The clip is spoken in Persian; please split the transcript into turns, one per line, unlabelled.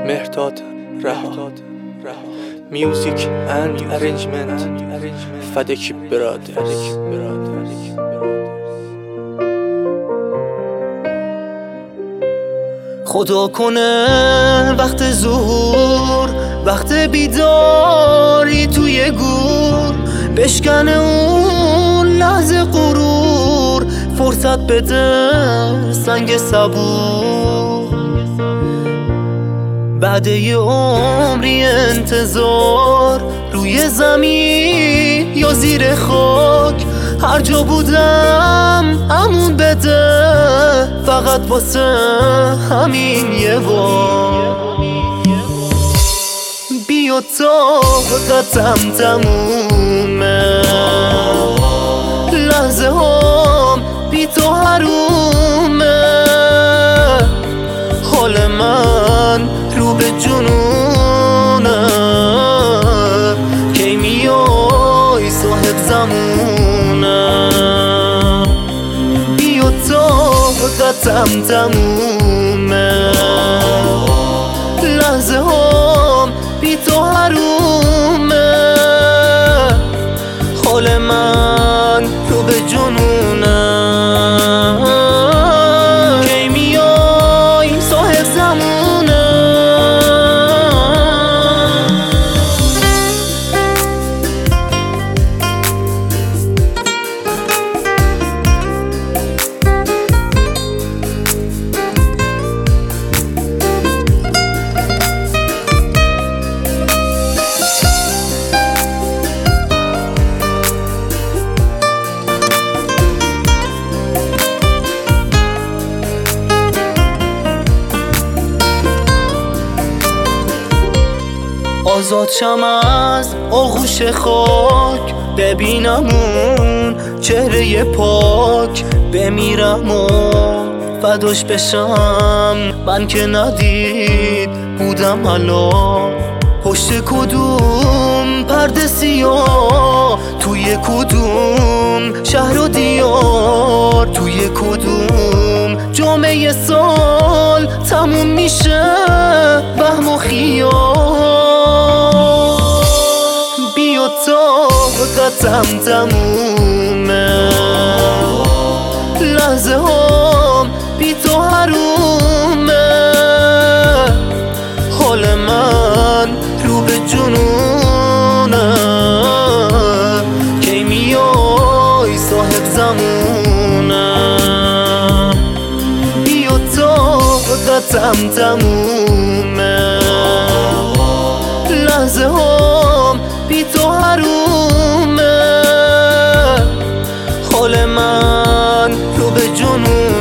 مهرداد رها میوزیک اند ارنجمنت فدکی برادرز.
خدا کنه وقت ظهور، وقت بیداری توی گور، بشکنه اون لحظه غرور، فرصت بده سنگ صبور. بعد یه عمری انتظار روی زمین یا زیر خاک، هر جا بودم همون بده، فقط واسه همین یه بار. بیا طاقتم تمومه، لحظه هام بی تو حرومه، حال من رو به جنونه، کی میای صاحب زمونه. بیا طاقتم تمومه، لحظه هام بی تو حرومه، حال من رو به جنونه، کی میای صاحب زمونه. آزاد شم از آغوش خاک، ببینم اون چهره پاک، بمیرم و فداش بشم. من که ندید بودم الان پشت کدوم پرده سیاه، توی کدوم شهر و دیار، توی کدوم جامعه سال تموم میشه وهم و خیال. بیا طاقتم تمومه، لحظه هام بی تو حرومه، حال من رو به جنونه، کی میای صاحب زمونه. بیا طاقتم تمومه، لحظه هام بی تو حرومه، حال من رو به جنونه.